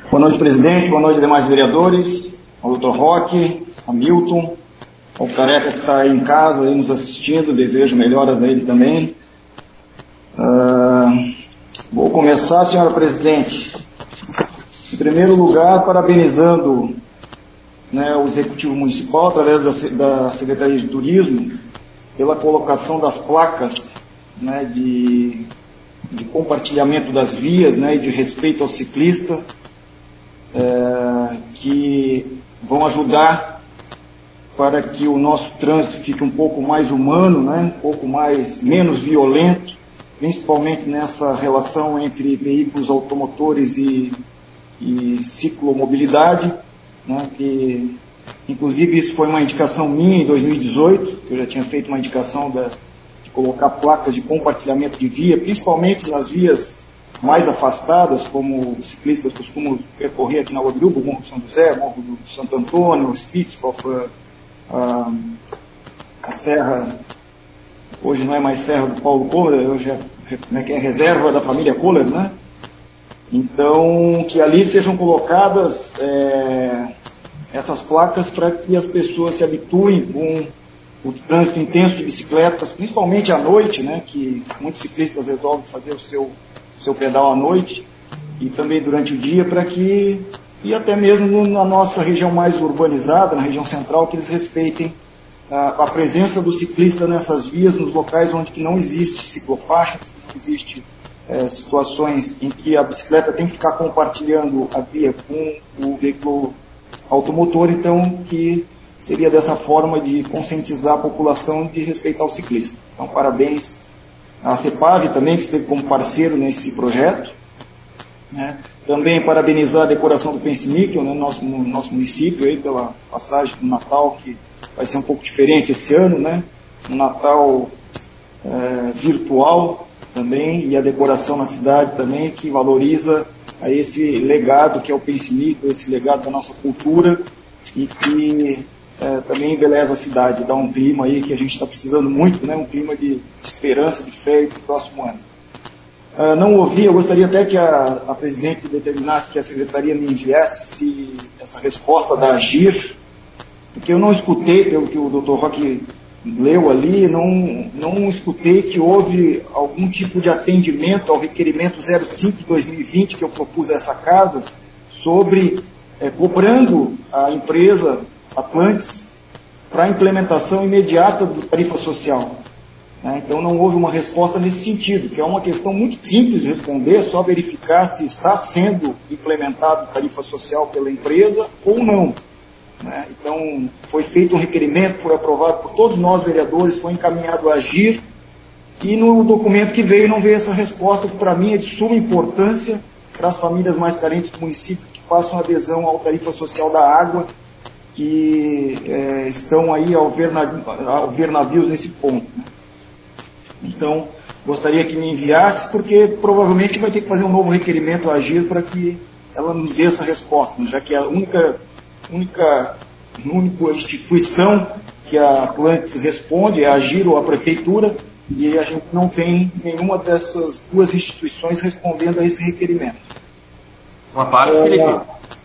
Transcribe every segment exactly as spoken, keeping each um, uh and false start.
Boa noite, presidente. Boa noite, demais vereadores, ao doutor Roque, a Milton, ao Careca que está aí em casa, aí nos assistindo. Desejo melhoras a ele também. Uh, vou começar, senhora presidente. Em primeiro lugar, parabenizando, né, o Executivo Municipal, através da, da Secretaria de Turismo, pela colocação das placas, né, de, de compartilhamento das vias, né, e de respeito ao ciclista, é, que vão ajudar para que o nosso trânsito fique um pouco mais humano, né, um pouco mais, menos violento, principalmente nessa relação entre veículos automotores e, e ciclomobilidade, né, que inclusive isso foi uma indicação minha em dois mil e dezoito, eu já tinha feito uma indicação da, de colocar placas de compartilhamento de via, principalmente nas vias mais afastadas, como os ciclistas costumam percorrer aqui na Guabiruba, o Morro do São José, o Morro do Santo Antônio, o Spitzkopf, a, a Serra, hoje não é mais Serra do Paulo Kohler, hoje é, é, é reserva da família Kohler, né? Então, que ali sejam colocadas é, essas placas para que as pessoas se habituem com o trânsito intenso de bicicletas, principalmente à noite, né, que muitos ciclistas resolvem fazer o seu, seu pedal à noite, e também durante o dia, para que, e até mesmo na nossa região mais urbanizada, na região central, que eles respeitem a, a presença do ciclista nessas vias, nos locais onde que não existe ciclofaixa, não existe é, situações em que a bicicleta tem que ficar compartilhando a via com o veículo automotor, então que seria dessa forma de conscientizar a população de respeitar o ciclista. Então, parabéns à CEPAV também, que esteve como parceiro nesse projeto, né? Também parabenizar a decoração do Penseníquel, né, no, nosso, no nosso município, aí, pela passagem do Natal, que vai ser um pouco diferente esse ano, né? Um Natal é, virtual também, e a decoração na cidade também, que valoriza a esse legado que é o Penseníquel, esse legado da nossa cultura, e que é, também embeleza a cidade, dá um clima aí que a gente está precisando muito, né, um clima de esperança, de fé para o próximo ano. Uh, não ouvi, eu gostaria até que a, a presidente determinasse que a secretaria me enviasse essa resposta da AGIR, porque eu não escutei, pelo que o doutor Roque leu ali, não, não escutei que houve algum tipo de atendimento ao requerimento zero cinco de dois mil e vinte que eu propus a essa casa, sobre é, cobrando a empresa Atlantis para a implementação imediata do tarifa social. Né? Então não houve uma resposta nesse sentido, que é uma questão muito simples de responder, só verificar se está sendo implementado tarifa social pela empresa ou não. Né? Então, foi feito um requerimento, foi aprovado por todos nós vereadores, foi encaminhado a AGIR, e no documento que veio não veio essa resposta, que para mim é de suma importância para as famílias mais carentes do município que façam adesão ao tarifa social da água, que é, estão aí ao ver, navios, ao ver navios nesse ponto. Né? Então, gostaria que me enviasse, porque provavelmente vai ter que fazer um novo requerimento à AGIR para que ela nos dê essa resposta, já que a única única, única instituição que a Atlantis responde é a AGIR ou a Prefeitura, e a gente não tem nenhuma dessas duas instituições respondendo a esse requerimento. Uma parte, é, Felipe.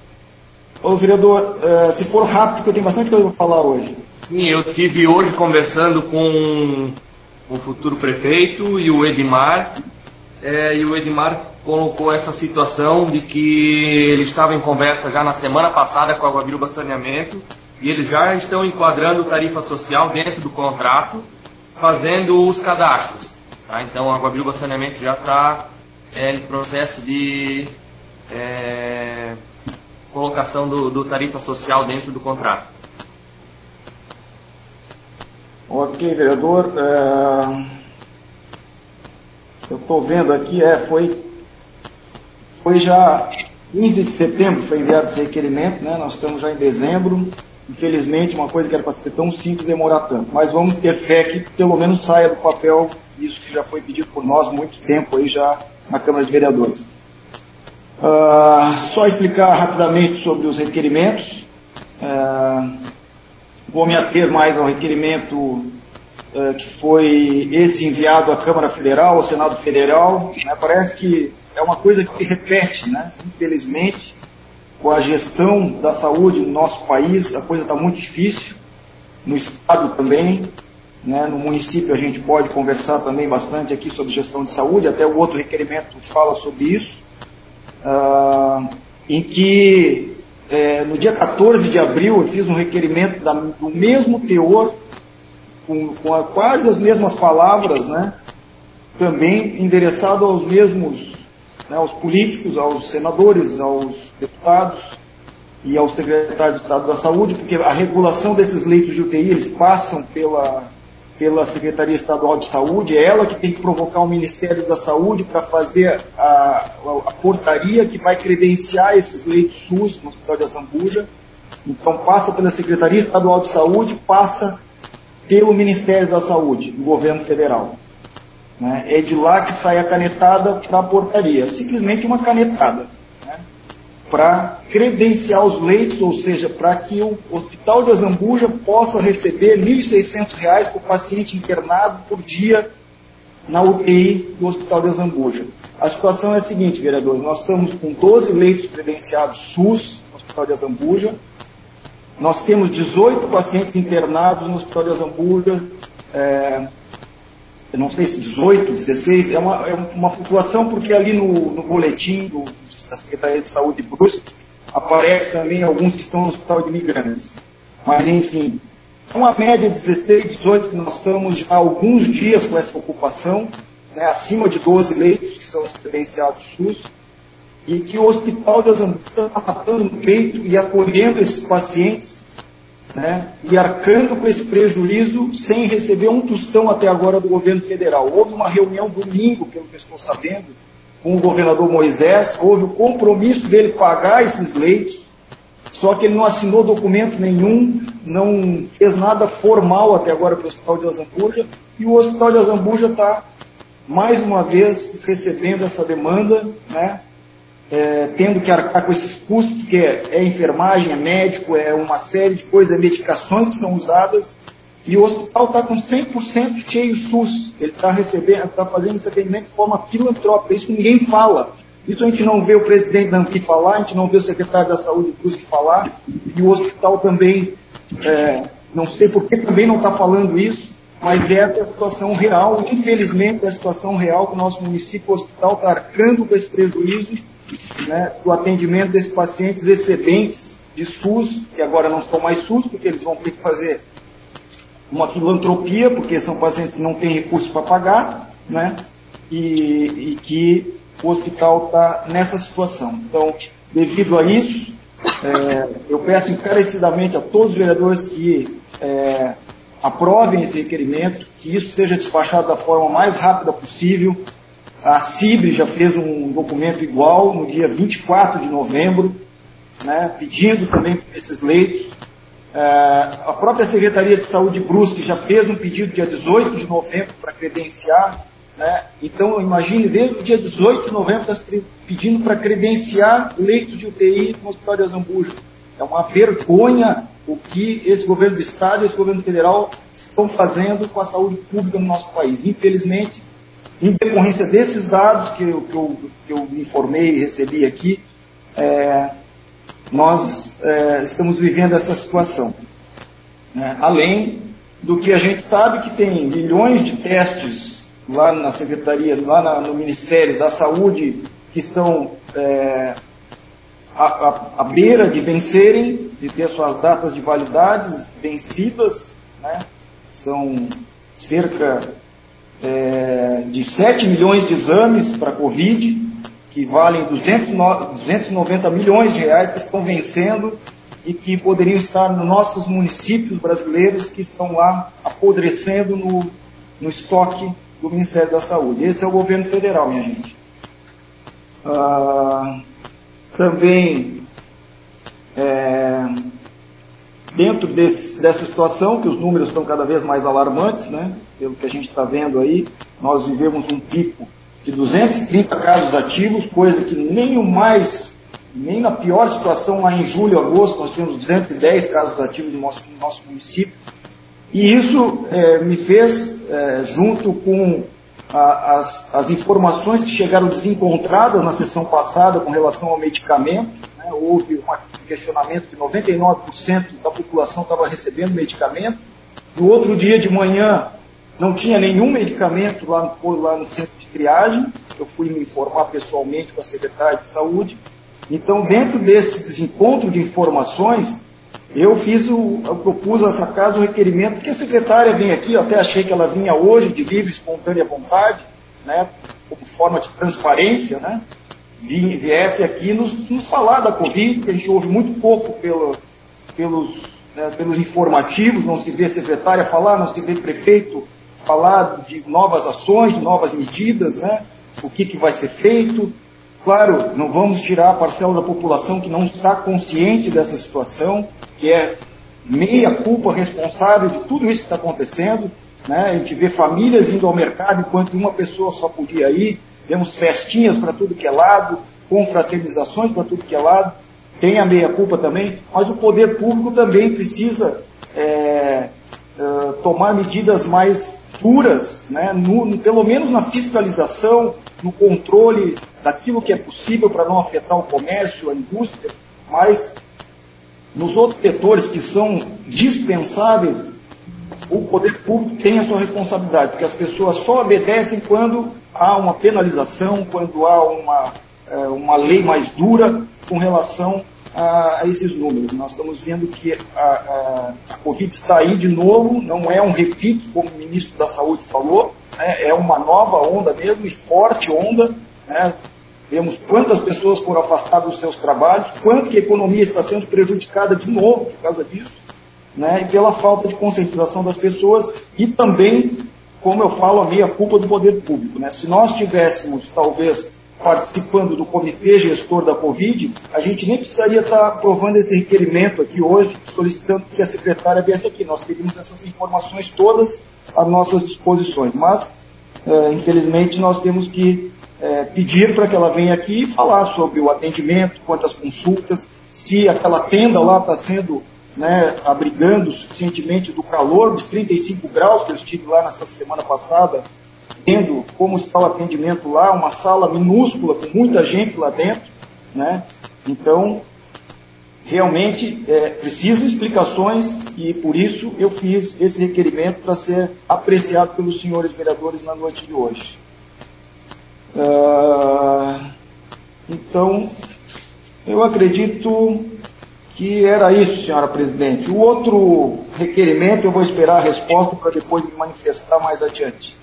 Ô, vereador, é, se for rápido, porque eu tenho bastante coisa para falar hoje. Sim, eu tive hoje conversando com o futuro prefeito e o Edmar, é, e o Edmar colocou essa situação de que ele estava em conversa já na semana passada com a Guabiruba Saneamento, e eles já estão enquadrando tarifa social dentro do contrato, fazendo os cadastros. Tá? Então a Guabiruba Saneamento já está é, em processo de é, colocação do, do tarifa social dentro do contrato. Ok, vereador. É... Eu estou vendo aqui, é, foi, foi já quinze de setembro que foi enviado esse requerimento, né? Nós estamos já em dezembro. Infelizmente, uma coisa que era para ser tão simples demorar tanto. Mas vamos ter fé que pelo menos saia do papel isso que já foi pedido por nós há muito tempo aí já na Câmara de Vereadores. Uh, só explicar rapidamente sobre os requerimentos. Uh, vou me ater mais ao requerimento uh, que foi esse enviado à Câmara Federal, ao Senado Federal. Né? Parece que é uma coisa que se repete, né? Infelizmente, com a gestão da saúde no nosso país. A coisa está muito difícil, no estado também, né? No município a gente pode conversar também bastante aqui sobre gestão de saúde, até o outro requerimento fala sobre isso, uh, em que é, no dia quatorze de abril eu fiz um requerimento da, do mesmo teor, com, com a, quase as mesmas palavras, né? Também endereçado aos mesmos, né, aos políticos, aos senadores, aos deputados e aos secretários de Estado da Saúde, porque a regulação desses leitos de U T I, eles passam pela, pela Secretaria Estadual de Saúde, é ela que tem que provocar o Ministério da Saúde para fazer a, a, a portaria que vai credenciar esses leitos SUS no Hospital de Azambuja. Então passa pela Secretaria Estadual de Saúde, passa pelo Ministério da Saúde, do governo federal. Né? É de lá que sai a canetada para a portaria, simplesmente uma canetada, né? Para credenciar os leitos, ou seja, para que o Hospital de Azambuja possa receber mil e seiscentos reais por paciente internado por dia na U T I do Hospital de Azambuja. A situação é a seguinte, vereadores, nós estamos com doze leitos credenciados SUS no Hospital de Azambuja, nós temos dezoito pacientes internados no Hospital de Azambuja, é, eu não sei se dezoito, dezesseis, é uma, é uma flutuação, porque ali no, no boletim do, da Secretaria de Saúde de Brusque aparece também alguns que estão no Hospital de Imigrantes. Mas, enfim, é uma média de dezesseis, dezoito, que nós estamos já há alguns dias com essa ocupação, né, acima de doze leitos, que são os credenciados SUS, e que o Hospital de Azambuja está matando no peito e acolhendo esses pacientes, né, e arcando com esse prejuízo sem receber um tostão até agora do governo federal. Houve uma reunião domingo, pelo que eu estou sabendo, com o governador Moisés, houve o compromisso dele pagar esses leitos, só que ele não assinou documento nenhum, não fez nada formal até agora para o Hospital de Azambuja, e o Hospital de Azambuja está, mais uma vez, recebendo essa demanda, né, É, tendo que arcar com esses custos, que é, é enfermagem, é médico, é uma série de coisas, é medicações que são usadas, e o hospital está com cem por cento cheio SUS, ele está recebendo, está fazendo esse atendimento de forma filantrópica, isso ninguém fala, isso a gente não vê o presidente da ANFI falar, a gente não vê o secretário da Saúde Brusque falar, e o hospital também, é, não sei por que também não está falando isso, mas é a situação real, infelizmente é a situação real que o nosso município, o hospital está arcando com esse prejuízo, né, do atendimento desses pacientes excedentes de SUS, que agora não são mais SUS, porque eles vão ter que fazer uma filantropia, porque são pacientes que não têm recursos para pagar, né, e, e que o hospital está nessa situação. Então, devido a isso, é, eu peço encarecidamente a todos os vereadores que é, aprovem esse requerimento, que isso seja despachado da forma mais rápida possível. A CIBRE já fez um documento igual no dia vinte e quatro de novembro, né, pedindo também esses leitos. É, a própria Secretaria de Saúde de Brusque já fez um pedido dia dezoito de novembro para credenciar. Né, então, imagine, desde o dia dezoito de novembro está pedindo para credenciar leitos de U T I no Hospital de Azambuja. É uma vergonha o que esse governo do Estado e esse governo federal estão fazendo com a saúde pública no nosso país. Infelizmente, em decorrência desses dados que eu, que eu, que eu informei e recebi aqui, é, nós é, estamos vivendo essa situação. Né? Além do que a gente sabe que tem milhões de testes lá na Secretaria, lá na, no Ministério da Saúde, que estão é, à, à, à beira de vencerem, de ter suas datas de validade vencidas, né? São cerca... É, de sete milhões de exames para a Covid, que valem duzentos e noventa milhões de reais, que estão vencendo e que poderiam estar nos nossos municípios brasileiros, que estão lá apodrecendo no, no estoque do Ministério da Saúde. Esse é o governo federal, minha gente. Ah, também, é, dentro desse, dessa situação, que os números estão cada vez mais alarmantes, né? Pelo que a gente está vendo aí, nós vivemos um pico de duzentos e trinta casos ativos, coisa que nem o mais, nem na pior situação, lá em julho, agosto, nós tínhamos duzentos e dez casos ativos no nosso, no nosso município. E isso é, me fez, é, junto com a, as, as informações que chegaram desencontradas na sessão passada com relação ao medicamento, né? houve um questionamento que noventa e nove por cento da população estava recebendo medicamento. No outro dia de manhã, não tinha nenhum medicamento lá no, lá no centro de triagem. Eu fui me informar pessoalmente com a secretária de saúde. Então, dentro desse encontro de informações, eu fiz o, eu propus a essa casa o requerimento que a secretária vem aqui, eu até achei que ela vinha hoje de livre, espontânea vontade, né, como forma de transparência, né, viesse aqui nos, nos falar da Covid, que a gente ouve muito pouco pelo, pelos, né, pelos informativos, não se vê secretária falar, não se vê prefeito falar de novas ações, de novas medidas, né, o que, que vai ser feito. Claro, não vamos tirar a parcela da população que não está consciente dessa situação, que é meia culpa responsável de tudo isso que está acontecendo, né? A gente vê famílias indo ao mercado enquanto uma pessoa só podia ir, vemos festinhas para tudo que é lado, confraternizações para tudo que é lado, tem a meia culpa também, mas o poder público também precisa é, é, tomar medidas mais duras, né? no, pelo menos na fiscalização, no controle daquilo que é possível para não afetar o comércio, a indústria, mas nos outros setores que são dispensáveis, o poder público tem a sua responsabilidade, porque as pessoas só obedecem quando há uma penalização, quando há uma, uma lei mais dura com relação a, a esses números. Nós estamos vendo que a, a, a Covid está aí de novo, não é um repique, como o ministro da Saúde falou, né, é uma nova onda mesmo, e forte onda, né. Vemos quantas pessoas foram afastadas dos seus trabalhos, quanto que a economia está sendo prejudicada de novo por causa disso, né, e pela falta de conscientização das pessoas e também, como eu falo, a meia culpa do poder público, né. Se nós tivéssemos, talvez, participando do comitê gestor da Covid, a gente nem precisaria estar aprovando esse requerimento aqui hoje, solicitando que a secretária viesse aqui. Nós teríamos essas informações todas às nossas disposições, mas, é, infelizmente, nós temos que É, pedir para que ela venha aqui e falar sobre o atendimento, quantas consultas, se aquela tenda lá está sendo, né, abrigando suficientemente do calor dos trinta e cinco graus, que eu estive lá nessa semana passada, vendo como está o atendimento lá, uma sala minúscula com muita gente lá dentro, né? Então, realmente é, preciso de explicações e por isso eu fiz esse requerimento para ser apreciado pelos senhores vereadores na noite de hoje. Uh, então, eu acredito que era isso, senhora presidente. O outro requerimento, eu vou esperar a resposta para depois me manifestar mais adiante.